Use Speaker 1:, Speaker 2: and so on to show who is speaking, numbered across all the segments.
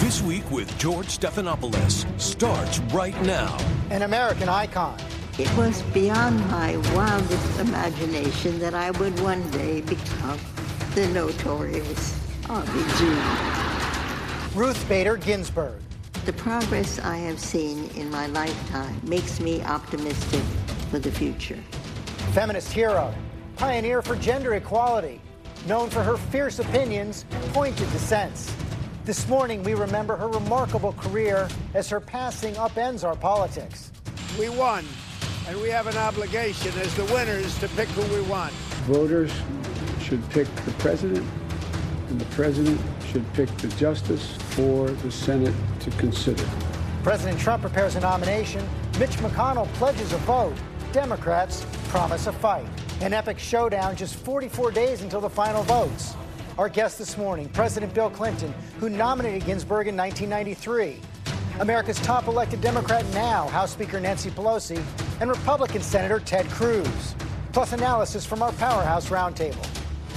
Speaker 1: This Week with George Stephanopoulos starts right now.
Speaker 2: An American icon.
Speaker 3: It was beyond my wildest imagination that I would one day become the notorious Audrey Judy.
Speaker 2: Ruth Bader Ginsburg.
Speaker 3: The progress I have seen in my lifetime makes me optimistic for the future.
Speaker 2: Feminist hero, pioneer for gender equality, known for her fierce opinions, pointed dissents. This morning, we remember her remarkable career as her passing upends our politics.
Speaker 4: We won, and we have an obligation as the winners to pick who we want.
Speaker 5: Voters should pick the president, and the president should pick the justice for the Senate to consider.
Speaker 2: President Trump prepares a nomination. Mitch McConnell pledges a vote. Democrats promise a fight. An epic showdown just 44 days until the final votes. Our guest this morning, President Bill Clinton, who nominated Ginsburg in 1993. America's top elected Democrat now, House Speaker Nancy Pelosi, and Republican Senator Ted Cruz. Plus analysis from our Powerhouse Roundtable.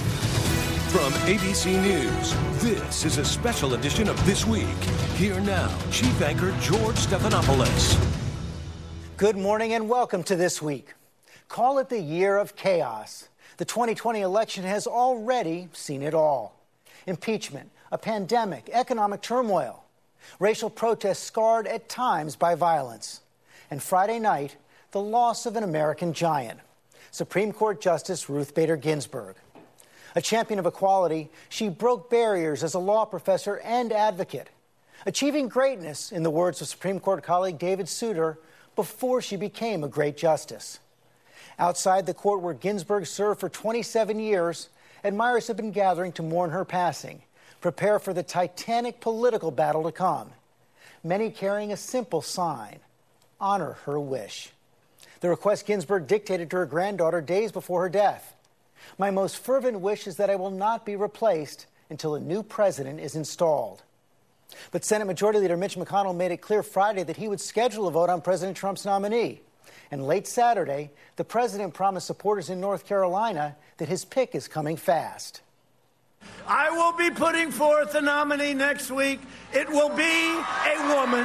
Speaker 1: From ABC News, this is a special edition of This Week. Here now, Chief Anchor George Stephanopoulos.
Speaker 2: Good morning and welcome to This Week. Call it the year of chaos. The 2020 election has already seen it all. Impeachment, a pandemic, economic turmoil, racial protests scarred at times by violence. And Friday night, the loss of an American giant, Supreme Court Justice Ruth Bader Ginsburg. A champion of equality, she broke barriers as a law professor and advocate, achieving greatness, in the words of Supreme Court colleague David Souter, before she became a great justice. Outside the court where Ginsburg served for 27 years, admirers have been gathering to mourn her passing, prepare for the titanic political battle to come. Many carrying a simple sign: honor her wish. The request Ginsburg dictated to her granddaughter days before her death. My most fervent wish is that I will not be replaced until a new president is installed. But Senate Majority Leader Mitch McConnell made it clear Friday that he would schedule a vote on President Trump's nominee. And late Saturday, the president promised supporters in North Carolina that his pick is coming fast.
Speaker 4: I will be putting forth a nominee next week. It will be a woman.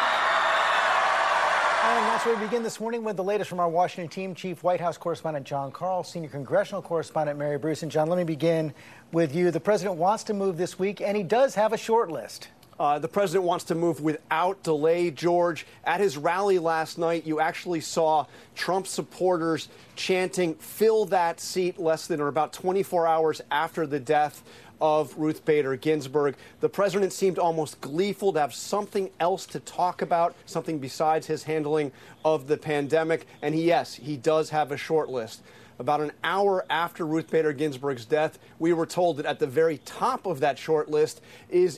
Speaker 2: And that's where we begin this morning with the latest from our Washington team, Chief White House Correspondent John Karl, Senior Congressional Correspondent Mary Bruce. And John, let me begin with you. The president wants to move this week, and he does have a short list.
Speaker 6: The president wants to move without delay, George. At his rally last night, you actually saw Trump supporters chanting, "Fill that seat," less than or about 24 hours after the death of Ruth Bader Ginsburg. The president seemed almost gleeful to have something else to talk about, something besides his handling of the pandemic. And yes, he does have a short list. About an hour after Ruth Bader Ginsburg's death, we were told that at the very top of that short list is,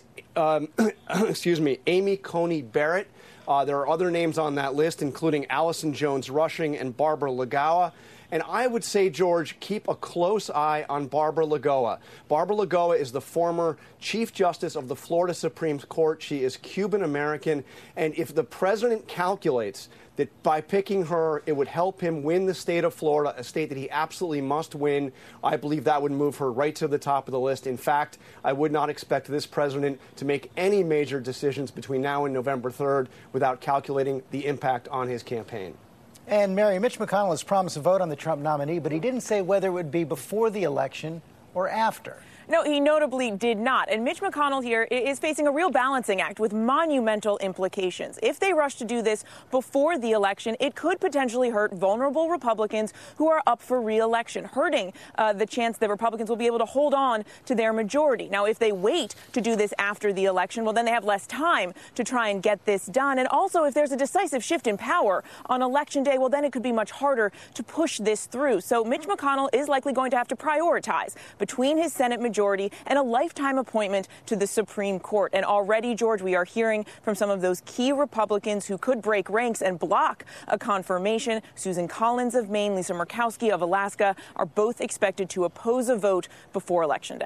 Speaker 6: Amy Coney Barrett. There are other names on that list, including Allison Jones Rushing and Barbara Lagoa. And I would say, George, keep a close eye on Barbara Lagoa. Barbara Lagoa is the former Chief Justice of the Florida Supreme Court. She is Cuban-American. And if the president calculates that by picking her, it would help him win the state of Florida, a state that he absolutely must win, I believe that would move her right to the top of the list. In fact, I would not expect this president to make any major decisions between now and November 3rd without calculating the impact on his campaign.
Speaker 2: And Mary, Mitch McConnell has promised a vote on the Trump nominee, but he didn't say whether it would be before the election or after.
Speaker 7: No, he notably did not. And Mitch McConnell here is facing a real balancing act with monumental implications. If they rush to do this before the election, it could potentially hurt vulnerable Republicans who are up for re-election, hurting the chance that Republicans will be able to hold on to their majority. Now, if they wait to do this after the election, well, then they have less time to try and get this done. And also, if there's a decisive shift in power on Election Day, well, then it could be much harder to push this through. So Mitch McConnell is likely going to have to prioritize between his Senate majority and a lifetime appointment to the Supreme Court. And already, George, we are hearing from some of those key Republicans who could break ranks and block a confirmation. Susan Collins of Maine, Lisa Murkowski of Alaska are both expected to oppose a vote before Election Day.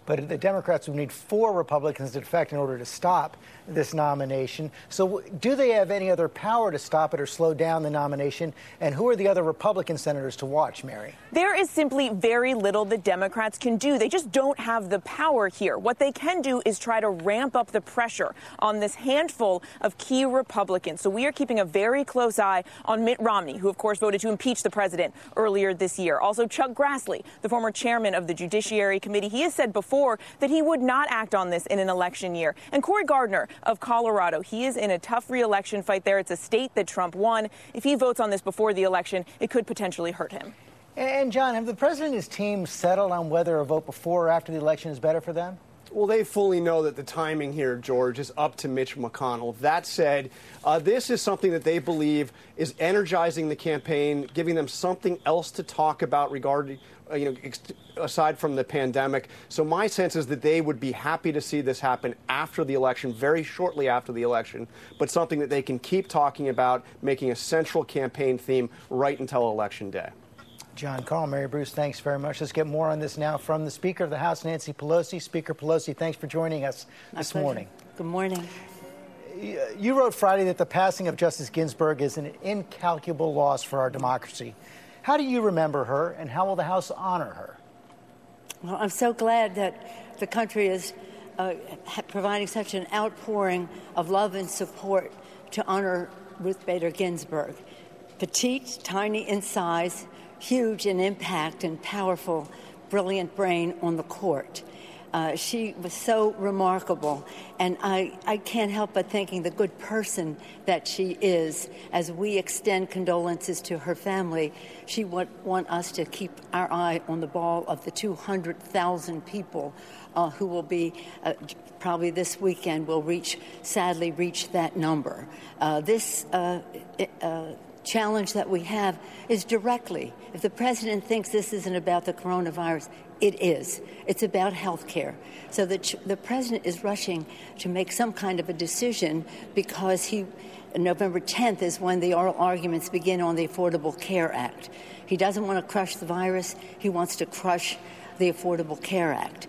Speaker 2: But the Democrats would need 4 Republicans to defect in order to stop this nomination. So do they have any other power to stop it or slow down the nomination? And who are the other Republican senators to watch, Mary?
Speaker 7: There is simply very little the Democrats can do. They just don't have the power here. What they can do is try to ramp up the pressure on this handful of key Republicans. So we are keeping a very close eye on Mitt Romney, who, of course, voted to impeach the president earlier this year. Also, Chuck Grassley, the former chairman of the Judiciary Committee. He has said before that he would not act on this in an election year. And Cory Gardner of Colorado, he is in a tough re-election fight there. It's a state that Trump won. If he votes on this before the election, it could potentially hurt him.
Speaker 2: And, John, have the president and his team settled on whether a vote before or after the election is better for them?
Speaker 6: Well, they fully know that the timing here, George, is up to Mitch McConnell. That said, this is something that they believe is energizing the campaign, giving them something else to talk about regarding, aside from the pandemic. So my sense is that they would be happy to see this happen after the election, very shortly after the election, but something that they can keep talking about, making a central campaign theme right until Election Day.
Speaker 2: John Carl, Mary Bruce, thanks very much. Let's get more on this now from the Speaker of the House, Nancy Pelosi. Speaker Pelosi, thanks for joining us this morning.
Speaker 8: Good morning.
Speaker 2: You wrote Friday that the passing of Justice Ginsburg is an incalculable loss for our democracy. How do you remember her, and how will the House honor her?
Speaker 8: Well, I'm so glad that the country is providing such an outpouring of love and support to honor Ruth Bader Ginsburg. Petite, tiny in size, huge in impact and powerful, brilliant brain on the court. She was so remarkable, and I can't help but thinking the good person that she is. As we extend condolences to her family, she would want us to keep our eye on the ball of the 200,000 people who will be probably this weekend will sadly reach that number. This challenge that we have is directly, if the president thinks this isn't about the coronavirus, it is. It's about health care. So the president is rushing to make some kind of a decision because November 10th is when the oral arguments begin on the Affordable Care Act. He doesn't want to crush the virus. He wants to crush the Affordable Care Act.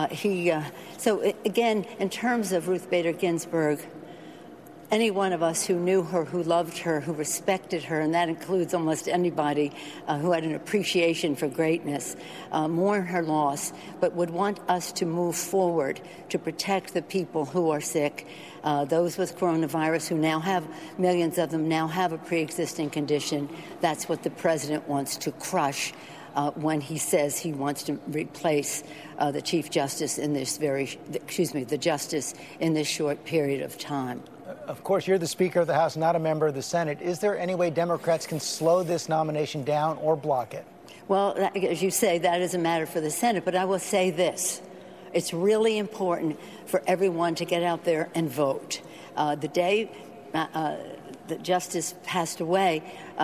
Speaker 8: Again, in terms of Ruth Bader Ginsburg, any one of us who knew her, who loved her, who respected her, and that includes almost anybody who had an appreciation for greatness, mourn her loss, but would want us to move forward to protect the people who are sick, those with coronavirus who now have, millions of them now have a pre-existing condition. That's what the president wants to crush when he says he wants to replace the Chief Justice in this the justice in this short period of time.
Speaker 2: Of course, you're the Speaker of the House, not a member of the Senate. Is there any way Democrats can slow this nomination down or block it?
Speaker 8: Well, as you say, that is a matter for the Senate. But I will say this. It's really important for everyone to get out there and vote. The day the Justice passed away,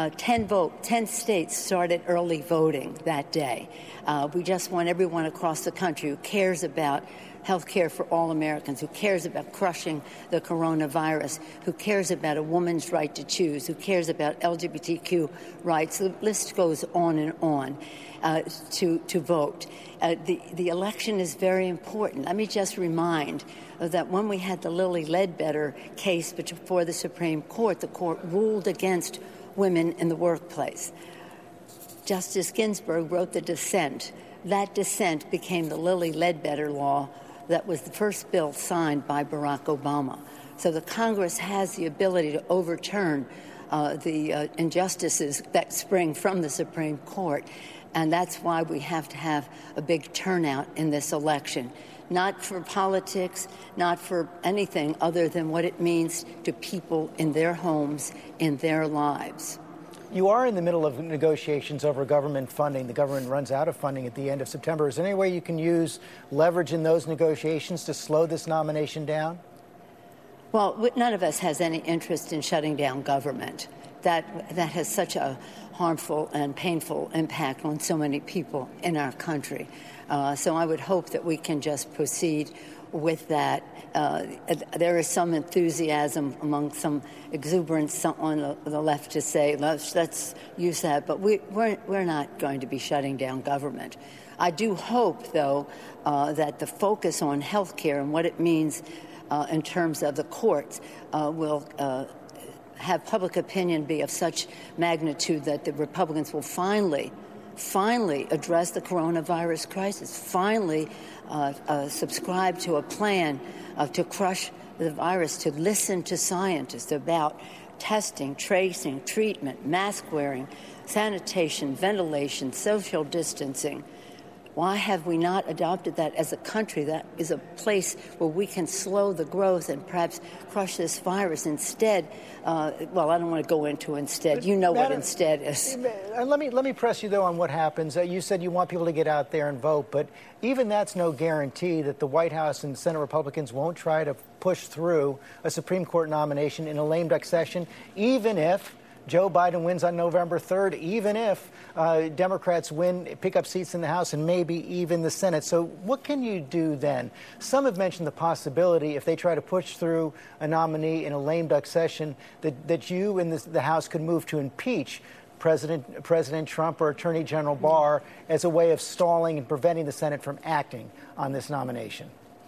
Speaker 8: 10 states started early voting that day. We just want everyone across the country who cares about health care for all Americans, who cares about crushing the coronavirus, who cares about a woman's right to choose, who cares about LGBTQ rights. The list goes on and on to vote. The election is very important. Let me just remind that when we had the Lilly Ledbetter case before the Supreme Court, the court ruled against women in the workplace. Justice Ginsburg wrote the dissent. That dissent became the Lilly Ledbetter law that was the first bill signed by Barack Obama. So the Congress has the ability to overturn the injustices that spring from the Supreme Court. And that's why we have to have a big turnout in this election. Not for politics, not for anything other than what it means to people in their homes, in their lives.
Speaker 2: You are in the middle of negotiations over government funding. The government runs out of funding at the end of September. Is there any way you can use leverage in those negotiations to slow this nomination down?
Speaker 8: Well, none of us has any interest in shutting down government. That has such a harmful and painful impact on so many people in our country. So I would hope that we can just proceed with that. There is some enthusiasm among some exuberance on the left to say, let's use that, but we're not going to be shutting down government. I do hope, though, that the focus on health care and what it means in terms of the courts will have public opinion be of such magnitude that the Republicans will finally address the coronavirus crisis, finally subscribe to a plan to crush the virus, to listen to scientists about testing, tracing, treatment, mask wearing, sanitation, ventilation, social distancing. Why have we not adopted that as a country? That is a place where we can slow the growth and perhaps crush this virus. Instead, well, I don't want to go into instead. You know what instead is.
Speaker 2: Let me press you, though, on what happens. You said you want people to get out there and vote, but even that's no guarantee that the White House and Senate Republicans won't try to push through a Supreme Court nomination in a lame duck session, even if Joe Biden wins on November 3rd, even if Democrats pick up seats in the House and maybe even the Senate. So what can you do then? Some have mentioned the possibility, if they try to push through a nominee in a lame duck session, that you and the House could move to impeach President Trump or Attorney General Barr as a way of stalling and preventing the Senate from acting on this nomination.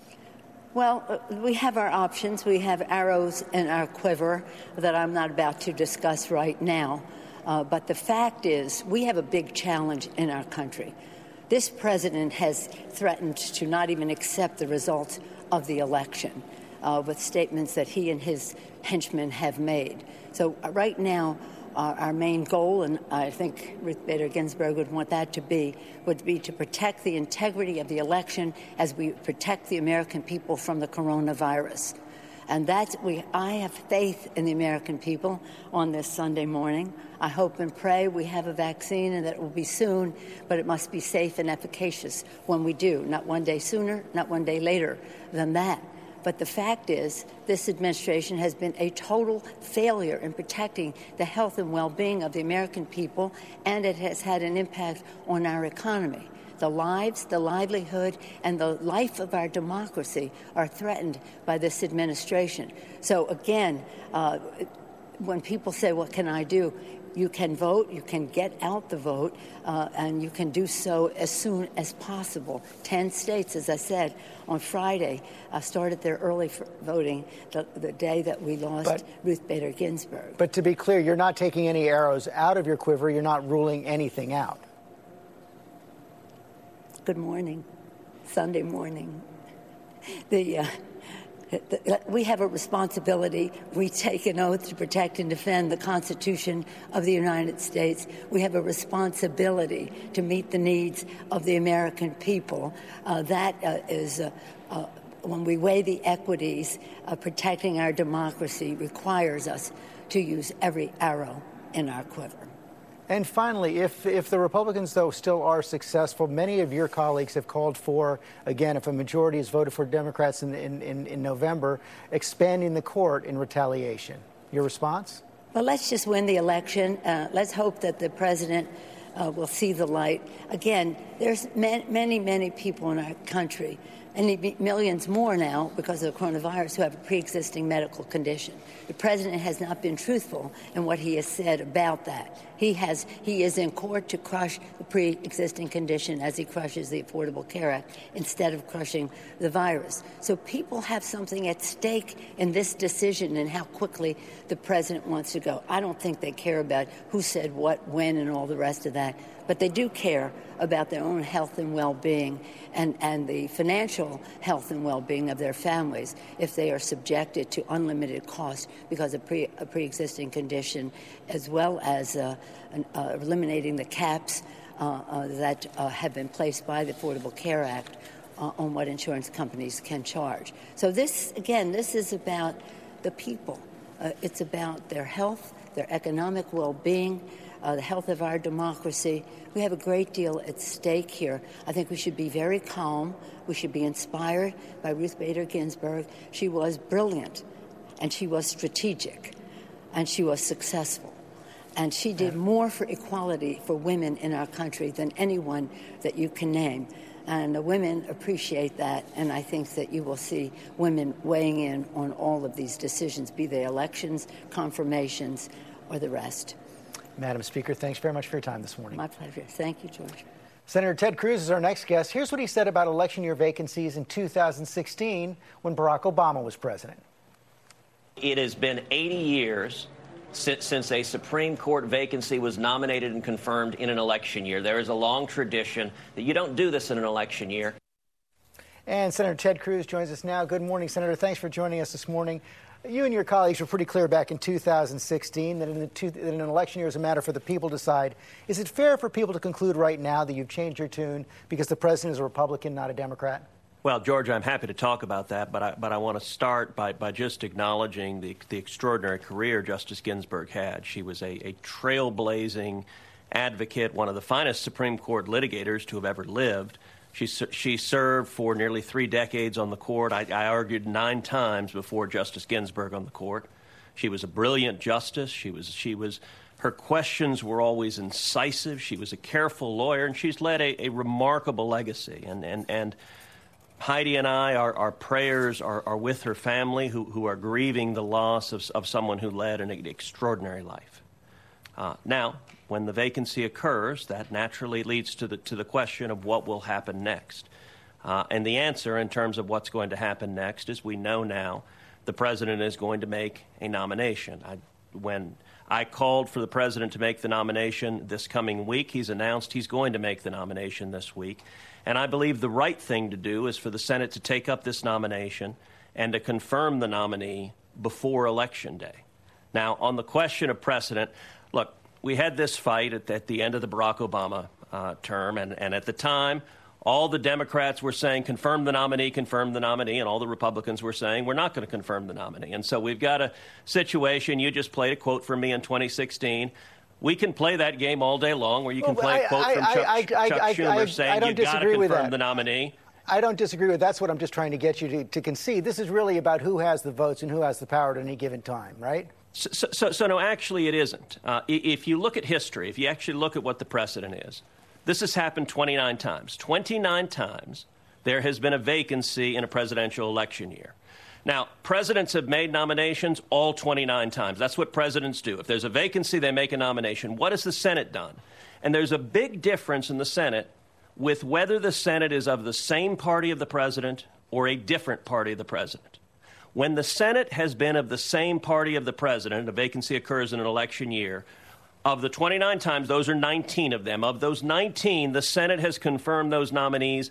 Speaker 8: Well, we have our options. We have arrows in our quiver that I'm not about to discuss right now. But the fact is, we have a big challenge in our country. This president has threatened to not even accept the results of the election with statements that he and his henchmen have made. So right now, our main goal, and I think Ruth Bader Ginsburg would want that to be, would be to protect the integrity of the election as we protect the American people from the coronavirus. And I have faith in the American people on this Sunday morning. I hope and pray we have a vaccine and that it will be soon, but it must be safe and efficacious when we do, not one day sooner, not one day later than that. But the fact is, this administration has been a total failure in protecting the health and well-being of the American people, and it has had an impact on our economy. The lives, the livelihood, and the life of our democracy are threatened by this administration. So again, when people say, what can I do? You can vote, you can get out the vote, and you can do so as soon as possible. 10 states, as I said, on Friday started their early voting the day that we lost Ruth Bader Ginsburg.
Speaker 2: But to be clear, you're not taking any arrows out of your quiver. You're not ruling anything out.
Speaker 8: Good morning. Sunday morning. We have a responsibility. We take an oath to protect and defend the Constitution of the United States. We have a responsibility to meet the needs of the American people. That is, when we weigh the equities, protecting our democracy requires us to use every arrow in our quiver.
Speaker 2: And finally, if the Republicans, though, still are successful, many of your colleagues have called for, again, if a majority is voted for Democrats in November, expanding the court in retaliation. Your response?
Speaker 8: Well, let's just win the election. Let's hope that the president will see the light. Again, there's many, many people in our country, and millions more now because of the coronavirus, who have a pre-existing medical condition. The president has not been truthful in what he has said about that. He is in court to crush the pre-existing condition as he crushes the Affordable Care Act instead of crushing the virus. So people have something at stake in this decision and how quickly the president wants to go. I don't think they care about who said what, when, and all the rest of that. But they do care about their own health and well-being and the financial health and well-being of their families if they are subjected to unlimited costs because of a pre-existing condition, as well as eliminating the caps that have been placed by the Affordable Care Act on what insurance companies can charge. So this is about the people. It's about their health, their economic well-being, the health of our democracy. We have a great deal at stake here. I think we should be very calm. We should be inspired by Ruth Bader Ginsburg. She was brilliant, and she was strategic, and she was successful. And she did more for equality for women in our country than anyone that you can name. And women appreciate that, and I think that you will see women weighing in on all of these decisions, be they elections, confirmations, or the rest.
Speaker 2: Madam Speaker, thanks very much for your time this morning.
Speaker 8: My pleasure. Thank you, George.
Speaker 2: Senator Ted Cruz is our next guest. Here's what he said about election year vacancies in 2016 when Barack Obama was president.
Speaker 9: It has been 80 years since a Supreme Court vacancy was nominated and confirmed in an election year. There is a long tradition that you don't do this in an election year.
Speaker 2: And Senator Ted Cruz joins us now. Good morning, Senator. Thanks for joining us this morning. You and your colleagues were pretty clear back in 2016 that in an election year is a matter for the people to decide. Is it fair for people to conclude right now that you've changed your tune because the president is a Republican, not a Democrat?
Speaker 9: Well, George, I'm happy to talk about that, but I want to start by just acknowledging the extraordinary career Justice Ginsburg had. She was a trailblazing advocate, one of the finest Supreme Court litigators to have ever lived. She served for nearly 3 decades on the court. I argued 9 times before Justice Ginsburg on the court. She was a brilliant justice. Her questions were always incisive. She was a careful lawyer, and she's led a remarkable legacy. And Heidi and I, our prayers are with her family who are grieving the loss of someone who led an extraordinary life. Now, when the vacancy occurs, that naturally leads to the question of what will happen next. And the answer in terms of what's going to happen next is we know now the president is going to make a nomination. When I called for the president to make the nomination this coming week, he's announced he's going to make the nomination this week. And I believe the right thing to do is for the Senate to take up this nomination and to confirm the nominee before Election Day. Now, on the question of precedent, look, we had this fight at the end of the Barack Obama term, and at the time, all the Democrats were saying, confirm the nominee, and all the Republicans were saying, we're not going to confirm the nominee. And so we've got a situation, you just played a quote from me in 2016. We can play that game all day long where you can play a quote from Chuck Schumer saying you've got to confirm the nominee.
Speaker 2: I don't disagree with that. That's what I'm just trying to get you to concede. This is really about who has the votes and who has the power at any given time, right?
Speaker 9: So no, actually it isn't. If you look at history, if you actually look at what the precedent is, this has happened 29 times. 29 times there has been a vacancy in a presidential election year. Now, presidents have made nominations all 29 times. That's what presidents do. If there's a vacancy, they make a nomination. What has the Senate done? And there's a big difference in the Senate with whether the Senate is of the same party of the president or a different party of the president. When the Senate has been of the same party of the president, a vacancy occurs in an election year, of the 29 times, those are 19 of them. Of those 19, the Senate has confirmed those nominees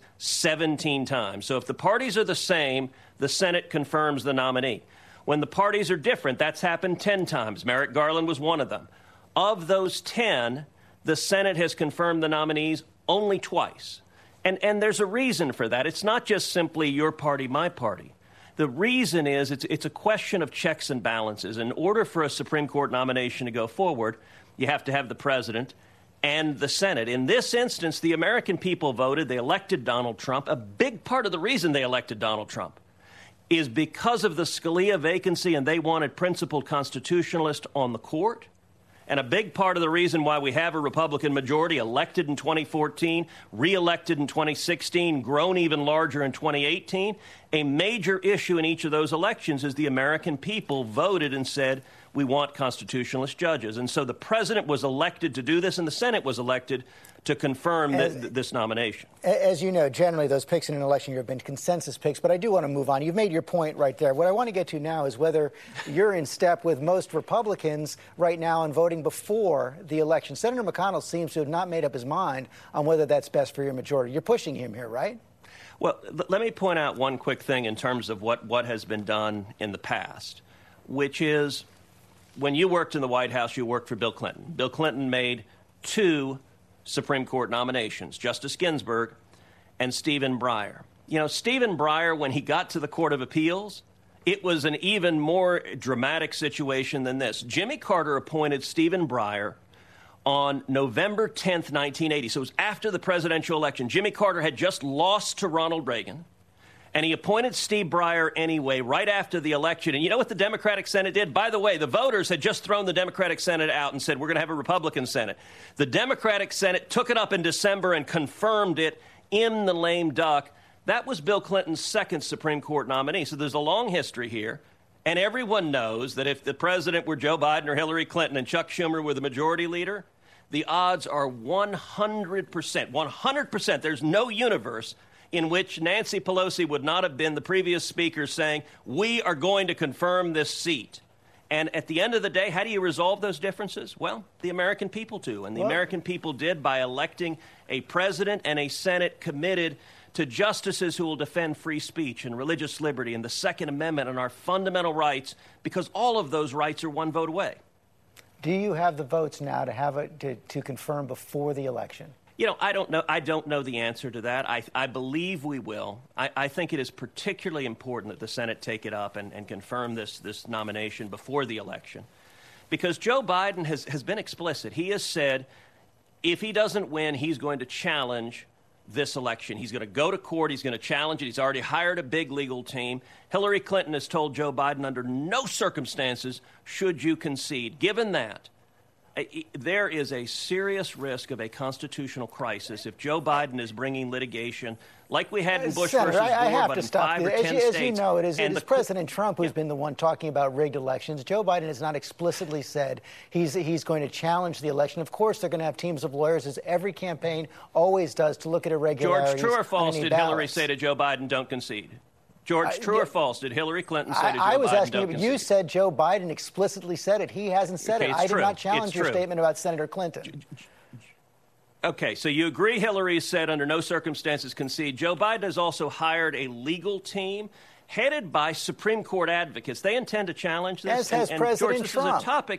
Speaker 9: 17 times. So if the parties are the same, the Senate confirms the nominee. When the parties are different, that's happened 10 times. Merrick Garland was one of them. Of those 10, the Senate has confirmed the nominees only twice. And there's a reason for that. It's not just simply your party, my party. The reason is it's a question of checks and balances. In order for a Supreme Court nomination to go forward, you have to have the president and the Senate. In this instance, the American people voted. They elected Donald Trump. A big part of the reason they elected Donald Trump is because of the Scalia vacancy, and they wanted principled constitutionalists on the court. And a big part of the reason why we have a Republican majority elected in 2014, reelected in 2016, grown even larger in 2018, a major issue in each of those elections is the American people voted and said, we want constitutionalist judges. And so the president was elected to do this, and the Senate was elected to confirm this nomination.
Speaker 2: As you know, generally those picks in an election year have been consensus picks, but I do want to move on. You've made your point right there. What I want to get to now is whether you're in step with most Republicans right now in voting before the election. Senator McConnell seems to have not made up his mind on whether that's best for your majority. You're pushing him here, right?
Speaker 9: Well, let me point out one quick thing in terms of what has been done in the past, which is when you worked in the White House, you worked for Bill Clinton. Bill Clinton made 2 Supreme Court nominations, Justice Ginsburg and Stephen Breyer. You know, Stephen Breyer, when he got to the Court of Appeals, it was an even more dramatic situation than this. Jimmy Carter appointed Stephen Breyer on November 10th, 1980. So it was after the presidential election. Jimmy Carter had just lost to Ronald Reagan, and he appointed Steve Breyer anyway right after the election. And you know what the Democratic Senate did? By the way, the voters had just thrown the Democratic Senate out and said, we're going to have a Republican Senate. The Democratic Senate took it up in December and confirmed it in the lame duck. That was Bill Clinton's second Supreme Court nominee. So there's a long history here. And everyone knows that if the president were Joe Biden or Hillary Clinton and Chuck Schumer were the majority leader, the odds are 100%. 100%. There's no universe in which Nancy Pelosi would not have been the previous speaker saying, we are going to confirm this seat. And at the end of the day, how do you resolve those differences? Well, the American people do. And the American people did by electing a president and a Senate committed to justices who will defend free speech and religious liberty and the Second Amendment and our fundamental rights, because all of those rights are one vote away.
Speaker 2: Do you have the votes now to have it to confirm before the election?
Speaker 9: You know, I don't know. I don't know the answer to that. I believe we will. I think it is particularly important that the Senate take it up and confirm this nomination before the election, because Joe Biden has been explicit. He has said if he doesn't win, he's going to challenge this election. He's going to go to court. He's going to challenge it. He's already hired a big legal team. Hillary Clinton has told Joe Biden under no circumstances should you concede. Given that, there is a serious risk of a constitutional crisis if Joe Biden is bringing litigation like we had in Bush
Speaker 2: Senator,
Speaker 9: versus Gore,
Speaker 2: I have
Speaker 9: but
Speaker 2: to
Speaker 9: in
Speaker 2: stop
Speaker 9: 5
Speaker 2: you.
Speaker 9: or 10 states.
Speaker 2: As you know, it is President Trump who's
Speaker 9: Yeah.
Speaker 2: been the one talking about rigged elections. Joe Biden has not explicitly said he's going to challenge the election. Of course, they're going to have teams of lawyers, as every campaign always does, to look at irregularities.
Speaker 9: George, true or false,
Speaker 2: on any
Speaker 9: did Hillary
Speaker 2: ballots.
Speaker 9: say to Joe Biden, don't concede? George, true or false, did Hillary Clinton say to Joe Biden,
Speaker 2: I was asking you,
Speaker 9: don't
Speaker 2: but you
Speaker 9: concede?
Speaker 2: said Joe Biden explicitly said it. He hasn't said
Speaker 9: Okay,
Speaker 2: it.
Speaker 9: it's
Speaker 2: I did
Speaker 9: true.
Speaker 2: not challenge
Speaker 9: It's
Speaker 2: your
Speaker 9: true.
Speaker 2: statement about Senator Clinton.
Speaker 9: Okay, so you agree Hillary said under no circumstances concede. Joe Biden has also hired a legal team headed by Supreme Court advocates. They intend to challenge this.
Speaker 2: As has President
Speaker 9: George,
Speaker 2: Trump.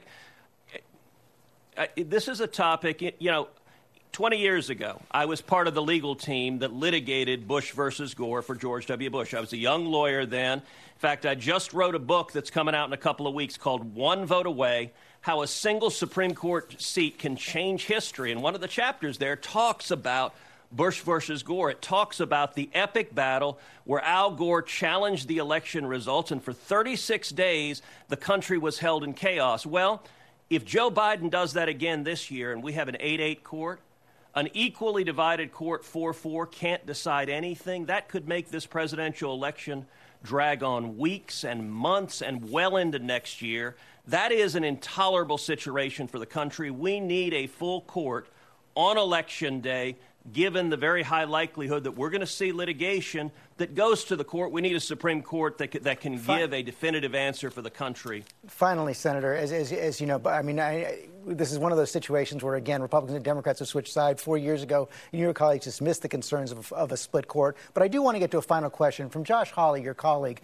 Speaker 9: This is a topic, you know, 20 years ago, I was part of the legal team that litigated Bush versus Gore for George W. Bush. I was a young lawyer then. In fact, I just wrote a book that's coming out in a couple of weeks called One Vote Away, How a Single Supreme Court Seat Can Change History. And one of the chapters there talks about Bush versus Gore. It talks about the epic battle where Al Gore challenged the election results, and for 36 days, the country was held in chaos. Well, if Joe Biden does that again this year, and we have an 8-8 court, an equally divided court, 4-4, can't decide anything, that could make this presidential election drag on weeks and months and well into next year. That is an intolerable situation for the country. We need a full court on Election Day, given the very high likelihood that we're going to see litigation that goes to the court. We need a Supreme Court that can give a definitive answer for the country.
Speaker 2: Finally, Senator, as you know, I mean, this is one of those situations where, again, Republicans and Democrats have switched sides. 4 years ago, you and your colleagues dismissed the concerns of a split court. But I do want to get to a final question from Josh Hawley, your colleague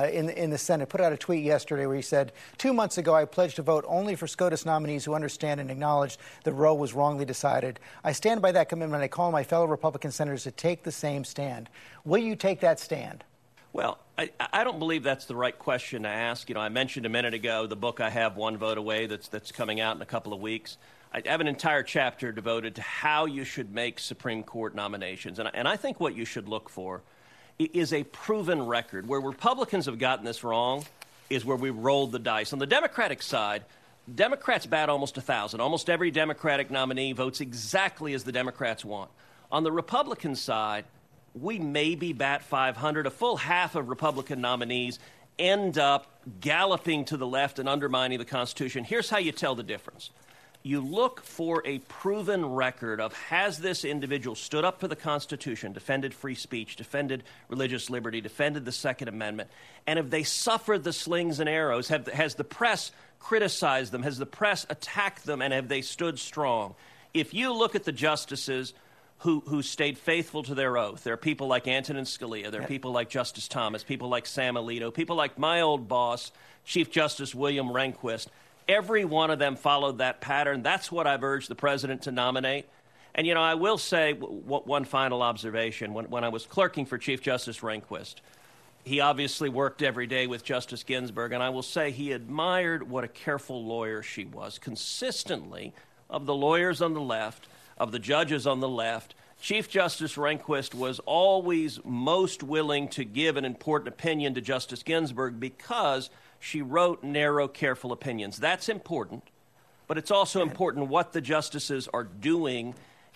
Speaker 2: in the Senate. Put out a tweet yesterday where he said, 2 months ago, I pledged to vote only for SCOTUS nominees who understand and acknowledge that Roe was wrongly decided. I stand by that commitment. I call on my fellow Republican senators to take the same stand. Will you take that stand?
Speaker 9: Well, I don't believe that's the right question to ask. You know, I mentioned a minute ago the book I have, One Vote Away, that's coming out in a couple of weeks. I have an entire chapter devoted to how you should make Supreme Court nominations. And I think what you should look for is a proven record. Where Republicans have gotten this wrong is where we rolled the dice. On the Democratic side, Democrats bat almost 1,000. Almost every Democratic nominee votes exactly as the Democrats want. On the Republican side, we maybe bat 500. A full half of Republican nominees end up galloping to the left and undermining the Constitution. Here's how you tell the difference. You look for a proven record of, has this individual stood up for the Constitution, defended free speech, defended religious liberty, defended the Second Amendment, and have they suffered the slings and arrows? Has the press criticized them? Has the press attacked them? And have they stood strong? If you look at the justices who stayed faithful to their oath. There are people like Antonin Scalia. There are people like Justice Thomas, people like Sam Alito, people like my old boss, Chief Justice William Rehnquist. Every one of them followed that pattern. That's what I've urged the president to nominate. And, you know, I will say one final observation. When I was clerking for Chief Justice Rehnquist, he obviously worked every day with Justice Ginsburg, and I will say he admired what a careful lawyer she was. Consistently, of the lawyers on the left, of the judges on the left, Chief Justice Rehnquist was always most willing to give an important opinion to Justice Ginsburg because she wrote narrow, careful opinions. That's important, but it's also important what the justices are doing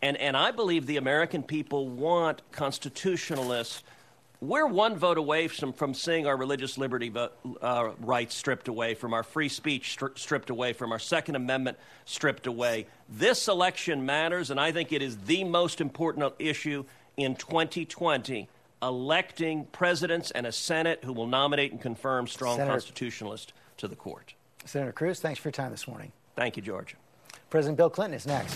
Speaker 9: And I believe the American people want constitutionalists. We're one vote away from seeing our religious liberty rights stripped away, from our free speech stripped away, from our Second Amendment stripped away. This election matters, and I think it is the most important issue in 2020, electing presidents and a Senate who will nominate and confirm strong constitutionalists to the court.
Speaker 2: Senator Cruz, thanks for your time this morning.
Speaker 9: Thank you, George.
Speaker 2: President Bill Clinton is next.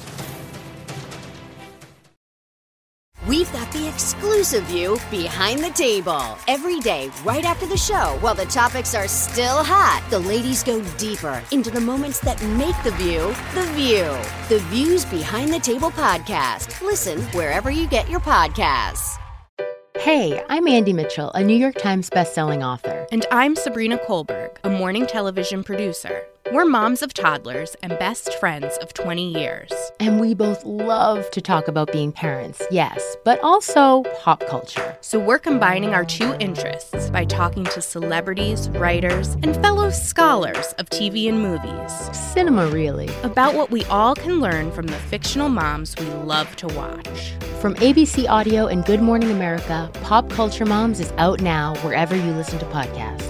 Speaker 10: We've got the exclusive view behind the table. Every day, right after the show, while the topics are still hot, the ladies go deeper into the moments that make the View the View. The Views Behind the Table podcast. Listen wherever you get your podcasts.
Speaker 11: Hey, I'm Andy Mitchell, a New York Times bestselling author.
Speaker 12: And I'm Sabrina Kohlberg, a morning television producer. We're moms of toddlers and best friends of 20 years.
Speaker 11: And we both love to talk about being parents, yes, but also pop culture.
Speaker 12: So we're combining our two interests by talking to celebrities, writers, and fellow scholars of TV and movies.
Speaker 11: Cinema, really.
Speaker 12: About what we all can learn from the fictional moms we love to watch.
Speaker 11: From ABC Audio and Good Morning America, Pop Culture Moms is out now wherever you listen to podcasts.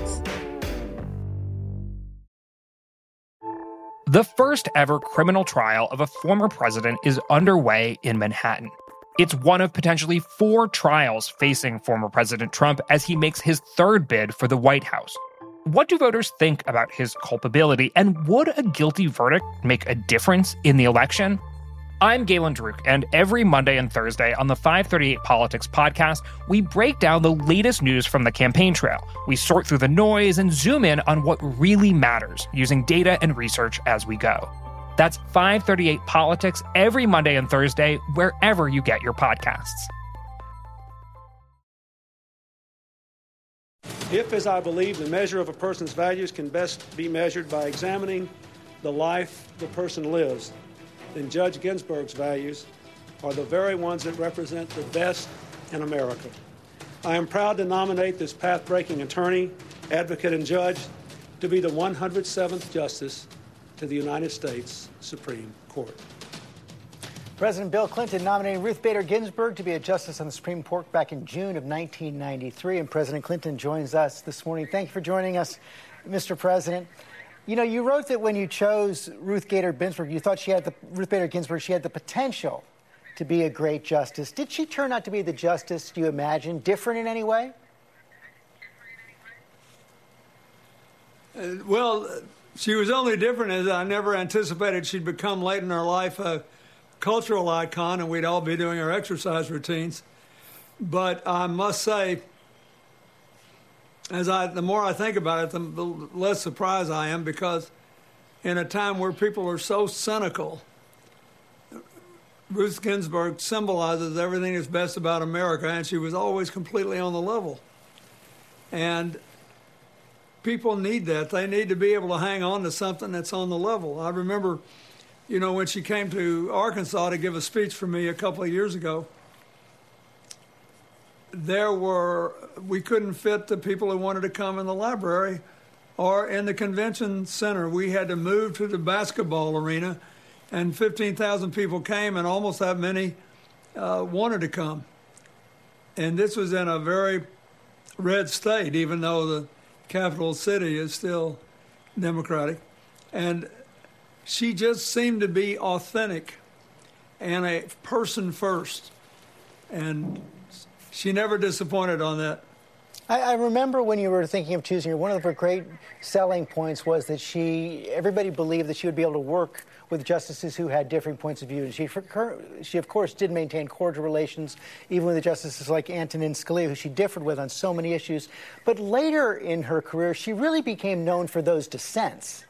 Speaker 13: The first ever criminal trial of a former president is underway in Manhattan. It's one of potentially 4 trials facing former President Trump as he makes his third bid for the White House. What do voters think about his culpability, and would a guilty verdict make a difference in the election? I'm Galen Druk, and every Monday and Thursday on the 538 Politics podcast, we break down the latest news from the campaign trail. We sort through the noise and zoom in on what really matters, using data and research as we go. That's 538 Politics every Monday and Thursday, wherever you get your podcasts.
Speaker 5: If, as I believe, the measure of a person's values can best be measured by examining the life the person lives, then Judge Ginsburg's values are the very ones that represent the best in America. I am proud to nominate this path-breaking attorney, advocate, and judge to be the 107th Justice to the United States Supreme Court.
Speaker 2: President Bill Clinton nominated Ruth Bader Ginsburg to be a justice on the Supreme Court back in June of 1993, and President Clinton joins us this morning. Thank you for joining us, Mr. President. You know, you wrote that when you chose Ruth Bader Ginsburg, you thought she had the potential to be a great justice. Did she turn out to be the justice you imagined, different in any way?
Speaker 14: Well, she was only different as I never anticipated she'd become late in her life a cultural icon, and we'd all be doing our exercise routines. But I must say, the more I think about it, the less surprised I am, because in a time where people are so cynical, Ruth Ginsburg symbolizes everything that's best about America, and she was always completely on the level. And people need that. They need to be able to hang on to something that's on the level. I remember, you know, when she came to Arkansas to give a speech for me a couple of years ago, we couldn't fit the people who wanted to come in the library or in the convention center. We had to move to the basketball arena, and 15,000 people came, and almost that many wanted to come. And this was in a very red state, even though the capital city is still Democratic. And she just seemed to be authentic and a person first. And she never disappointed on that.
Speaker 2: I remember when you were thinking of choosing her, one of her great selling points was that everybody believed that she would be able to work with justices who had differing points of view. And she of course, did maintain cordial relations, even with the justices like Antonin Scalia, who she differed with on so many issues. But later in her career, she really became known for those dissents.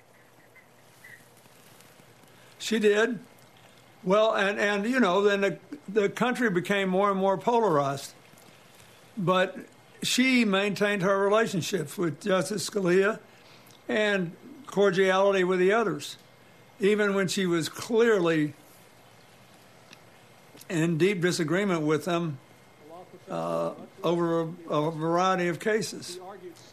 Speaker 14: She did. Well, and you know, then the country became more and more polarized. But she maintained her relationships with Justice Scalia and cordiality with the others, even when she was clearly in deep disagreement with them over a variety of cases.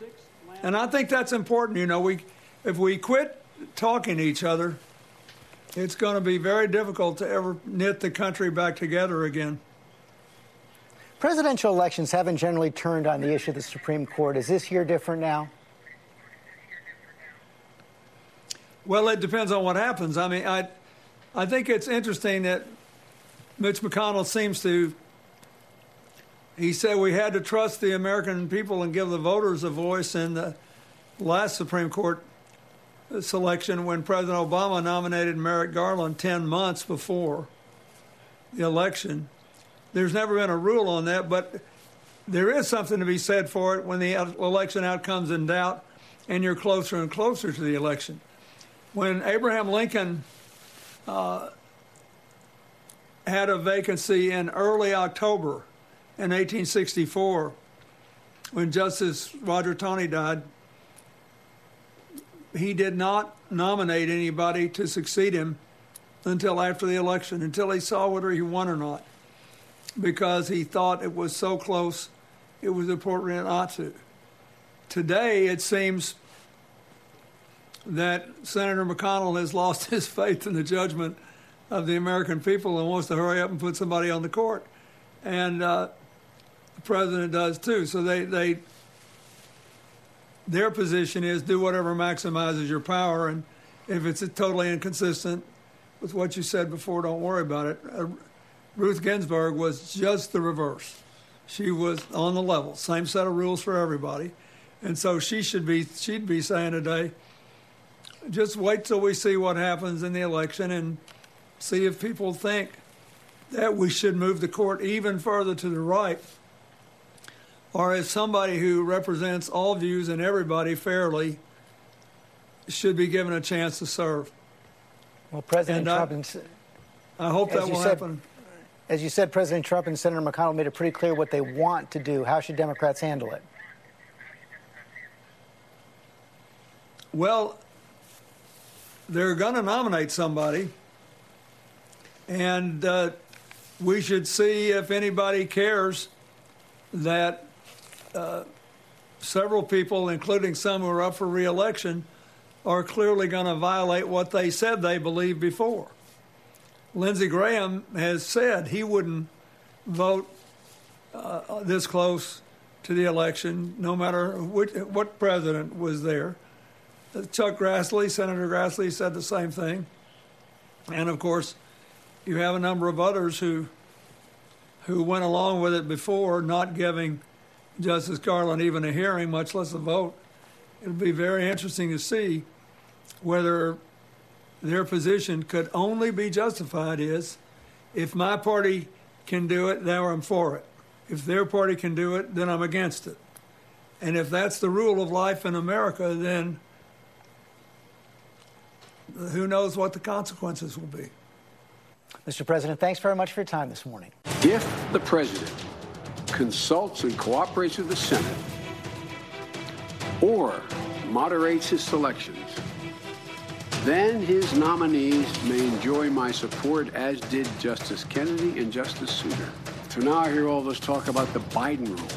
Speaker 14: And I think that's important. You know, if we quit talking to each other it's going to be very difficult to ever knit the country back together again.
Speaker 2: Presidential elections haven't generally turned on the issue of the Supreme Court. Is this year different now?
Speaker 14: Well, it depends on what happens. I mean, I think it's interesting that Mitch McConnell seems to, he said we had to trust the American people and give the voters a voice in the last Supreme Court selection when President Obama nominated Merrick Garland 10 months before the election. There's never been a rule on that, but there is something to be said for it when the election outcome's in doubt and you're closer and closer to the election. When Abraham Lincoln had a vacancy in early October in 1864, when Justice Roger Taney died, he did not nominate anybody to succeed him until after the election, until he saw whether he won or not, because he thought it was so close it was important not to. Today, it seems that Senator McConnell has lost his faith in the judgment of the American people and wants to hurry up and put somebody on the court. And the president does too. So their position is do whatever maximizes your power. And if it's totally inconsistent with what you said before, don't worry about it. Ruth Ginsburg was just the reverse. She was on the level, same set of rules for everybody. And so she'd be saying today, just wait till we see what happens in the election and see if people think that we should move the court even further to the right, or if somebody who represents all views and everybody fairly should be given a chance to serve.
Speaker 2: Well, President Trump,
Speaker 14: I hope that will happen.
Speaker 2: As you said, President Trump and Senator McConnell made it pretty clear what they want to do. How should Democrats handle it?
Speaker 14: Well, they're going to nominate somebody, and we should see if anybody cares that several people, including some who are up for re-election, are clearly going to violate what they said they believed before. Lindsey Graham has said he wouldn't vote this close to the election, no matter what president was there. Chuck Grassley, Senator Grassley, said the same thing. And, of course, you have a number of others who went along with it before, not giving Justice Garland even a hearing, much less a vote. It'll be very interesting to see whether their position could only be justified is if my party can do it, then I'm for it. If their party can do it, then I'm against it. And if that's the rule of life in America, then who knows what the consequences will be.
Speaker 2: Mr. President, thanks very much for your time this morning.
Speaker 15: If the president consults and cooperates with the Senate or moderates his selections, then his nominees may enjoy my support, as did Justice Kennedy and Justice Souter. So now I hear all this talk about the Biden rule.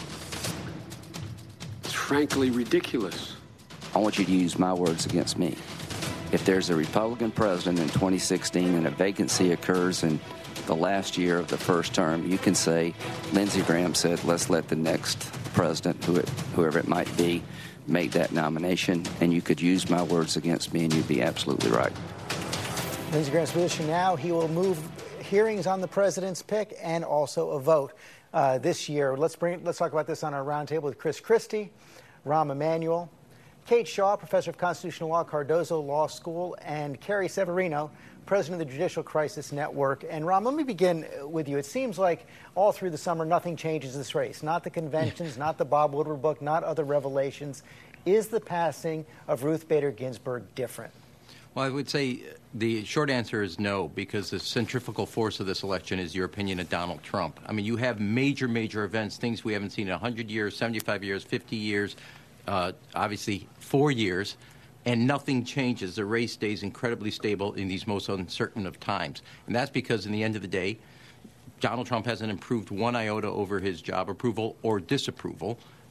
Speaker 15: It's frankly ridiculous.
Speaker 16: I want you to use my words against me. If there's a Republican president in 2016 and a vacancy occurs in the last year of the first term, you can say, Lindsey Graham said, let's let the next president, whoever it might be, make that nomination, and you could use my words against me, and you'd be absolutely right.
Speaker 2: Lindsey Graham's position now, he will move hearings on the president's pick and also a vote this year. Let's talk about this on our roundtable with Chris Christie, Rahm Emanuel, Kate Shaw, professor of constitutional law, Cardozo Law School, and Carrie Severino, president of the Judicial Crisis Network. And Rahm, let me begin with you. It seems like all through the summer, nothing changes this race. Not the conventions, not the Bob Woodward book, not other revelations. Is the passing of Ruth Bader Ginsburg different?
Speaker 17: Well, I would say the short answer is no, because the centrifugal force of this election is your opinion of Donald Trump. I mean, you have major, major events, things we haven't seen in 100 years, 75 years, 50 years, obviously 4 years, and nothing changes. The race stays incredibly stable in these most uncertain of times. And that's because, in the end of the day, Donald Trump hasn't improved one iota over his job approval or disapproval.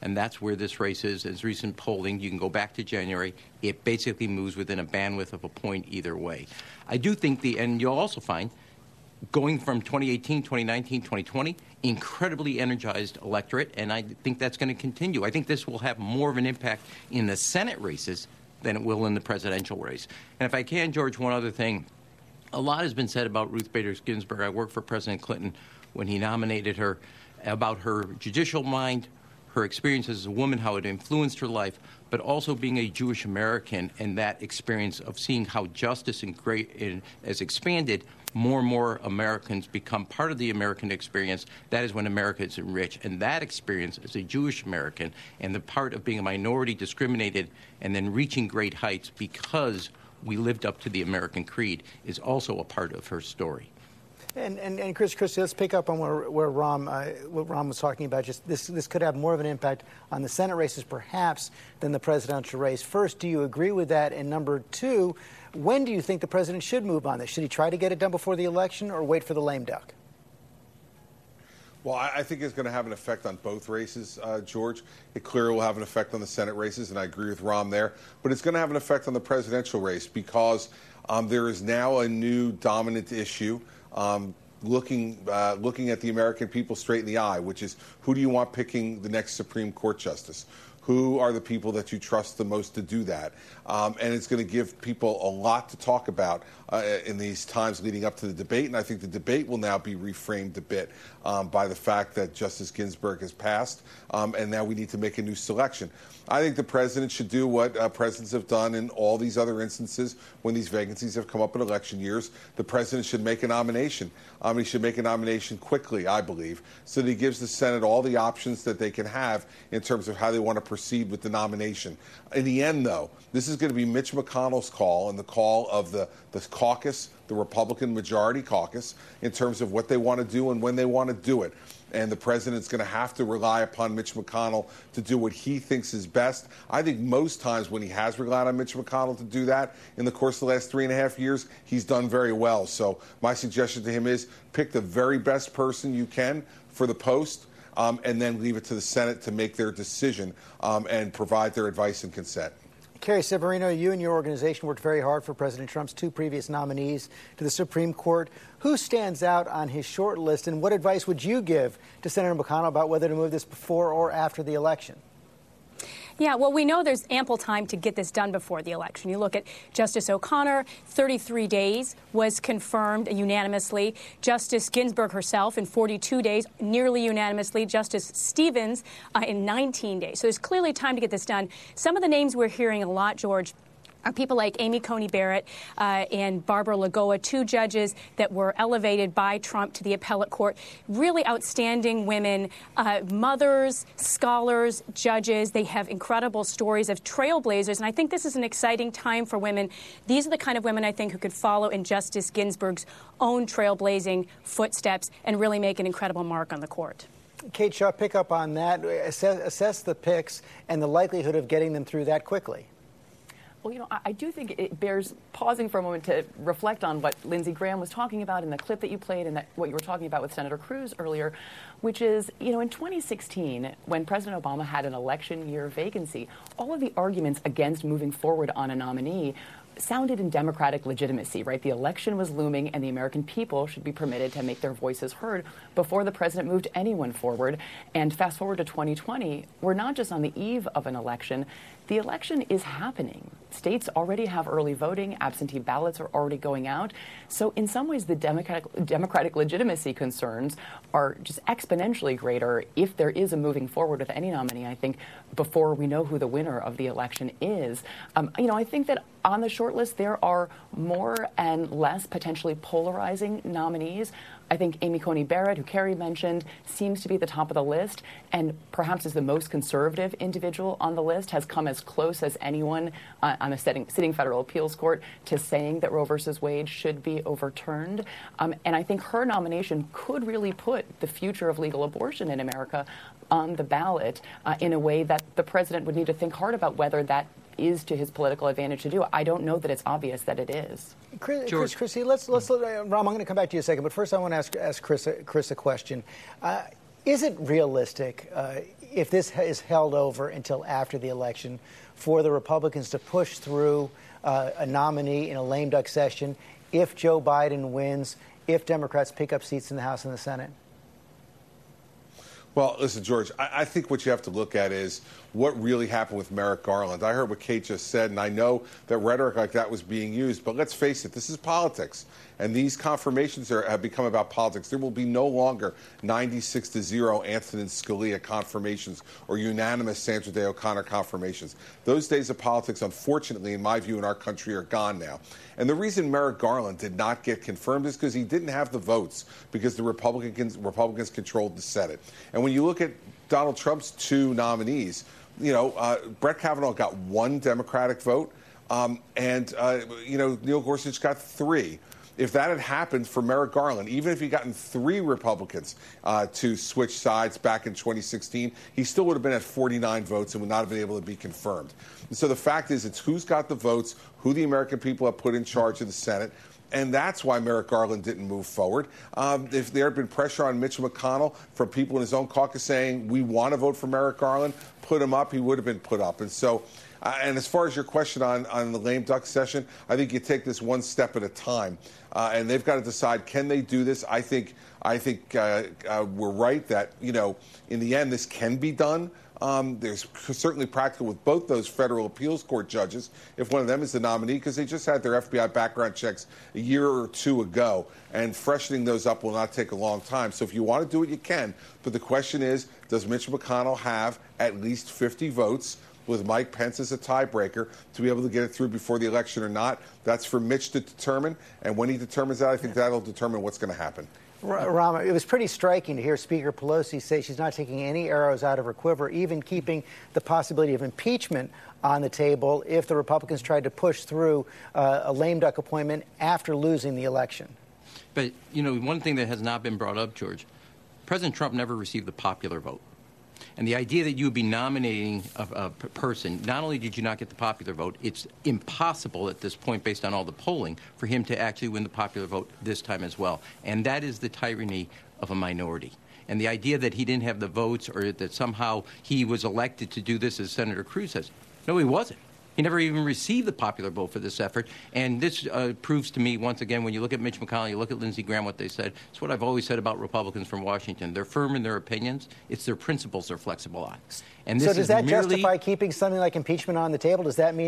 Speaker 17: And that's where this race is. As recent polling, you can go back to January, it basically moves within a bandwidth of a point either way. I do think and you'll also find, going from 2018, 2019, 2020, incredibly energized electorate, and I think that's going to continue. I think this will have more of an impact in the Senate races than it will in the presidential race. And if I can, George, one other thing. A lot has been said about Ruth Bader Ginsburg. I worked for President Clinton when he nominated her, about her judicial mind, her experience as a woman, how it influenced her life, but also being a Jewish American and that experience of seeing how justice has expanded. More and more Americans become part of the American experience. That is when America is enriched. And that experience as a Jewish American and the part of being a minority discriminated and then reaching great heights because we lived up to the American creed is also a part of her story.
Speaker 2: And Chris, let's pick up on where what Ram was talking about. Just this could have more of an impact on the Senate races, perhaps, than the presidential race. First, do you agree with that? And number two, when do you think the president should move on this? Should he try to get it done before the election or wait for the lame duck?
Speaker 18: Well, I think it's going to have an effect on both races, George. It clearly will have an effect on the Senate races, and I agree with Ram there. But it's going to have an effect on the presidential race because there is now a new dominant issue. Looking at the American people straight in the eye, which is who do you want picking the next Supreme Court justice? Who are the people that you trust the most to do that? And it's going to give people a lot to talk about in these times leading up to the debate. And I think the debate will now be reframed a bit by the fact that Justice Ginsburg has passed, and now we need to make a new selection. I think the president should do what presidents have done in all these other instances when these vacancies have come up in election years. The president should make a nomination. He should make a nomination quickly, I believe, so that he gives the Senate all the options that they can have in terms of how they want to proceed with the nomination. In the end, though, this is going to be Mitch McConnell's call and the call of the caucus, the Republican majority caucus, in terms of what they want to do and when they want to do it. And the president's going to have to rely upon Mitch McConnell to do what he thinks is best. I think most times when he has relied on Mitch McConnell to do that in the course of the last 3.5 years, he's done very well. So my suggestion to him is pick the very best person you can for the post, and then leave it to the Senate to make their decision and provide their advice and consent.
Speaker 2: Carrie Severino, you and your organization worked very hard for President Trump's two previous nominees to the Supreme Court. Who stands out on his short list, and what advice would you give to Senator McConnell about whether to move this before or after the election?
Speaker 19: Yeah, well, we know there's ample time to get this done before the election. You look at Justice O'Connor, 33 days was confirmed unanimously. Justice Ginsburg herself in 42 days, nearly unanimously. Justice Stevens in 19 days. So there's clearly time to get this done. Some of the names we're hearing a lot, George, are people like Amy Coney Barrett and Barbara Lagoa, two judges that were elevated by Trump to the appellate court. Really outstanding women, mothers, scholars, judges. They have incredible stories of trailblazers, and I think this is an exciting time for women. These are the kind of women, I think, who could follow in Justice Ginsburg's own trailblazing footsteps and really make an incredible mark on the court.
Speaker 2: Kate Shaw, pick up on that. Assess the picks and the likelihood of getting them through that quickly.
Speaker 20: Well, I do think it bears pausing for a moment to reflect on what Lindsey Graham was talking about in the clip that you played and what you were talking about with Senator Cruz earlier, which is, in 2016, when President Obama had an election year vacancy, all of the arguments against moving forward on a nominee sounded in democratic legitimacy, right? The election was looming and the American people should be permitted to make their voices heard before the president moved anyone forward. And fast forward to 2020, we're not just on the eve of an election. The election is happening. States already have early voting. Absentee ballots are already going out. So in some ways, the democratic legitimacy concerns are just exponentially greater if there is a moving forward with any nominee, I think, before we know who the winner of the election is. I think that on the short list, there are more and less potentially polarizing nominees. I think Amy Coney Barrett, who Carrie mentioned, seems to be at the top of the list and perhaps is the most conservative individual on the list, has come as close as anyone on a sitting federal appeals court to saying that Roe versus Wade should be overturned. And I think her nomination could really put the future of legal abortion in America on the ballot in a way that the president would need to think hard about whether that is to his political advantage to do. I don't know that it's obvious that it is.
Speaker 2: Chrissy, let's Ram, I'm going to come back to you in a second, but first I want to ask Chris a question. Is it realistic, if this is held over until after the election, for the Republicans to push through a nominee in a lame duck session if Joe Biden wins, if Democrats pick up seats in the House and the Senate?
Speaker 18: Well, listen, George, I think what you have to look at is what really happened with Merrick Garland. I heard what Kate just said, and I know that rhetoric like that was being used. But let's face it, this is politics. And these confirmations have become about politics. There will be no longer 96-0 Antonin Scalia confirmations or unanimous Sandra Day O'Connor confirmations. Those days of politics, unfortunately, in my view, in our country are gone now. And the reason Merrick Garland did not get confirmed is because he didn't have the votes, because the Republicans controlled the Senate. And when you look at Donald Trump's two nominees, Brett Kavanaugh got one Democratic vote, and Neil Gorsuch got 3. If that had happened for Merrick Garland, even if he'd gotten 3 Republicans to switch sides back in 2016, he still would have been at 49 votes and would not have been able to be confirmed. And so the fact is, it's who's got the votes, who the American people have put in charge of the Senate. And that's why Merrick Garland didn't move forward. If there had been pressure on Mitch McConnell from people in his own caucus saying, we want to vote for Merrick Garland, put him up, he would have been put up. And so, and as far as your question on the lame duck session, I think you take this one step at a time. And they've got to decide, can they do this? I think we're right that, in the end, this can be done. There's certainly practical with both those federal appeals court judges, if one of them is the nominee, because they just had their FBI background checks a year or 2 ago, and freshening those up will not take a long time. So if you want to do it, you can. But the question is, does Mitch McConnell have at least 50 votes with Mike Pence as a tiebreaker to be able to get it through before the election or not? That's for Mitch to determine. And when he determines that, I think that'll determine what's going to happen.
Speaker 2: Rama, it was pretty striking to hear Speaker Pelosi say she's not taking any arrows out of her quiver, even keeping the possibility of impeachment on the table if the Republicans tried to push through a lame duck appointment after losing the election.
Speaker 17: But, one thing that has not been brought up, George, President Trump never received the popular vote. And the idea that you would be nominating a person, not only did you not get the popular vote, it's impossible at this point, based on all the polling, for him to actually win the popular vote this time as well. And that is the tyranny of a minority. And the idea that he didn't have the votes, or that somehow he was elected to do this, as Senator Cruz says, no, he wasn't. He never even received the popular vote for this effort. And this proves to me, once again, when you look at Mitch McConnell, you look at Lindsey Graham, what they said, it's what I've always said about Republicans from Washington. They're firm in their opinions. It's their principles they're flexible on. And this
Speaker 2: so does that justify keeping something like impeachment on the table? Does that mean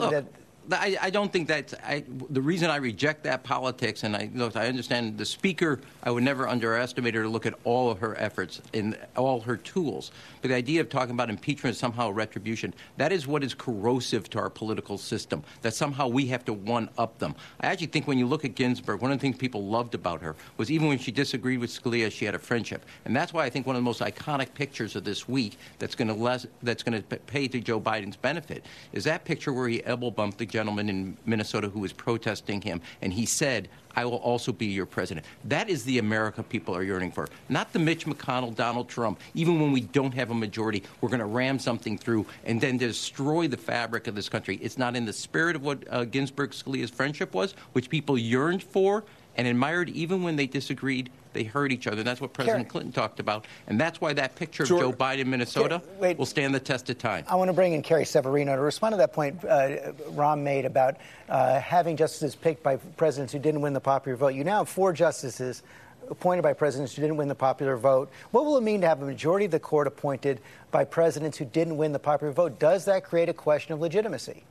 Speaker 17: I don't think that's the reason I reject that politics. And I understand the Speaker. I would never underestimate her to look at all of her efforts and all her tools. But the idea of talking about impeachment as somehow retribution, that is what is corrosive to our political system, that somehow we have to one-up them. I actually think when you look at Ginsburg, one of the things people loved about her was even when she disagreed with Scalia, she had a friendship. And that's why I think one of the most iconic pictures of this week that's going to pay to Joe Biden's benefit is that picture where he elbow bumped the gentleman in Minnesota who was protesting him, and he said, I will also be your president. That is the America people are yearning for, not the Mitch McConnell, Donald Trump. Even when we don't have a majority, we're going to ram something through and then destroy the fabric of this country. It's not in the spirit of what Ginsburg-Scalia's friendship was, which people yearned for and admired. Even when they disagreed, they heard each other. And that's what President Clinton talked about. And that's why that picture of Joe Biden in Minnesota will stand the test of time.
Speaker 2: I want to bring in Carrie Severino to respond to that point Ram made about having justices picked by presidents who didn't win the popular vote. You now have 4 justices appointed by presidents who didn't win the popular vote. What will it mean to have a majority of the court appointed by presidents who didn't win the popular vote? Does that create a question of legitimacy?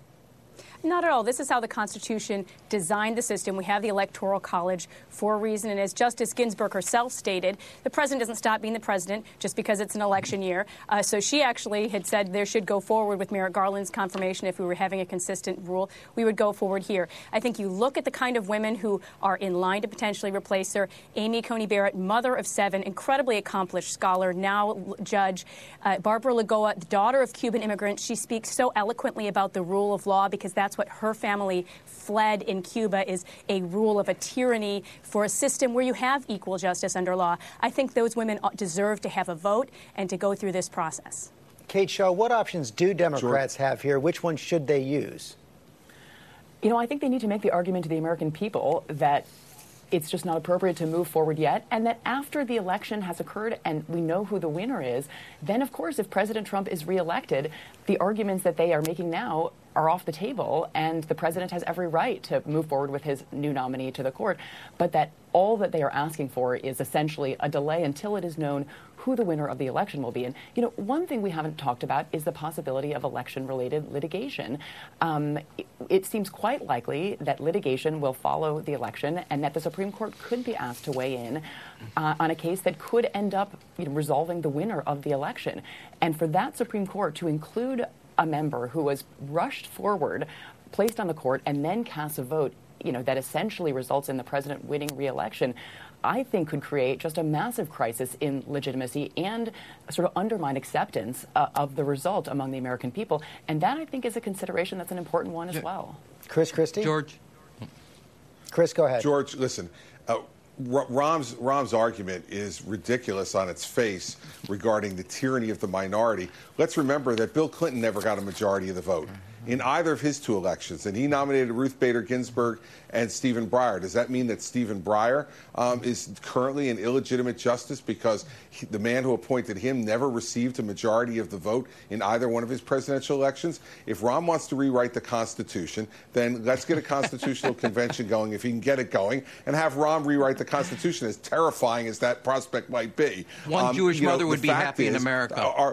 Speaker 19: Not at all. This is how the Constitution designed the system. We have the Electoral College for a reason. And as Justice Ginsburg herself stated, the president doesn't stop being the president just because it's an election year. So she actually had said there should go forward with Merrick Garland's confirmation. If we were having a consistent rule, we would go forward here. I think you look at the kind of women who are in line to potentially replace her. Amy Coney Barrett, mother of 7, incredibly accomplished scholar, now judge. Barbara Lagoa, the daughter of Cuban immigrants. She speaks so eloquently about the rule of law because that's what her family fled in Cuba, is a rule of a tyranny for a system where you have equal justice under law. I think those women deserve to have a vote and to go through this process.
Speaker 2: Kate Shaw, what options do Democrats have here? Which ones should they use?
Speaker 20: I think they need to make the argument to the American people that it's just not appropriate to move forward yet, and that after the election has occurred and we know who the winner is, then, of course, if President Trump is reelected, the arguments that they are making now are off the table, and the president has every right to move forward with his new nominee to the court, but that all that they are asking for is essentially a delay until it is known who the winner of the election will be. And, one thing we haven't talked about is the possibility of election-related litigation. It seems quite likely that litigation will follow the election and that the Supreme Court could be asked to weigh in on a case that could end up resolving the winner of the election. And for that Supreme Court to include a member who was rushed forward, placed on the court, and then casts a vote, that essentially results in the president winning re-election, I think could create just a massive crisis in legitimacy and sort of undermine acceptance of the result among the American people. And that, I think, is a consideration that's an important one as well.
Speaker 2: Chris Christie?
Speaker 17: George?
Speaker 2: Chris, go ahead.
Speaker 18: George, listen. Rahm's argument is ridiculous on its face regarding the tyranny of the minority. Let's remember that Bill Clinton never got a majority of the vote in either of his two elections, and he nominated Ruth Bader Ginsburg and Stephen Breyer. Does that mean that Stephen Breyer is currently an illegitimate justice because the man who appointed him never received a majority of the vote in either one of his presidential elections? If Rahm wants to rewrite the Constitution, then let's get a constitutional convention going, if he can get it going, and have Rahm rewrite the Constitution, as terrifying as that prospect might be.
Speaker 17: One Jewish mother would be happy in America.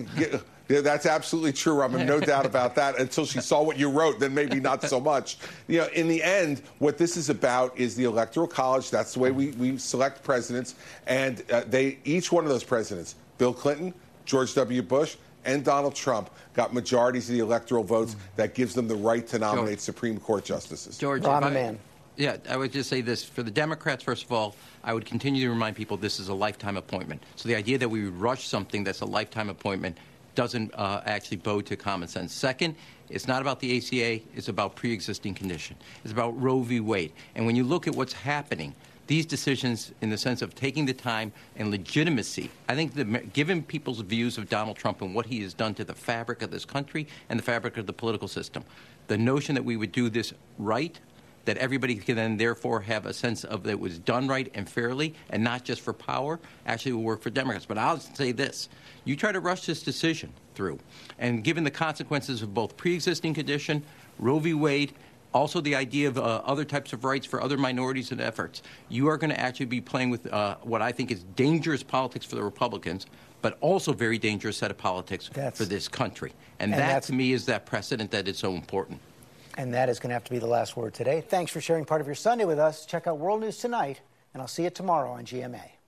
Speaker 18: Yeah, that's absolutely true, Rahm. No doubt about that. Until she saw what you wrote, then maybe not so much. In the end, what this is about is the Electoral College. That's the way we select presidents. And each one of those presidents, Bill Clinton, George W. Bush, and Donald Trump, got majorities of the electoral votes that gives them the right to nominate Supreme Court justices.
Speaker 17: George, yeah, I would just say this. For the Democrats, first of all, I would continue to remind people this is a lifetime appointment. So the idea that we would rush something that's a lifetime appointment doesn't actually bode to common sense. Second, it's not about the ACA. It's about pre-existing condition. It's about Roe v. Wade. And when you look at what's happening, these decisions, in the sense of taking the time and legitimacy, I think given people's views of Donald Trump and what he has done to the fabric of this country and the fabric of the political system, the notion that we would do this right, that everybody can then therefore have a sense of that it was done right and fairly and not just for power, actually will work for Democrats. But I'll say this. You try to rush this decision through, and given the consequences of both pre-existing condition, Roe v. Wade, also the idea of other types of rights for other minorities and efforts, you are going to actually be playing with what I think is dangerous politics for the Republicans, but also very dangerous set of politics for this country. And that, to me, is that precedent that is so important.
Speaker 2: And that is going to have to be the last word today. Thanks for sharing part of your Sunday with us. Check out World News Tonight, and I'll see you tomorrow on GMA.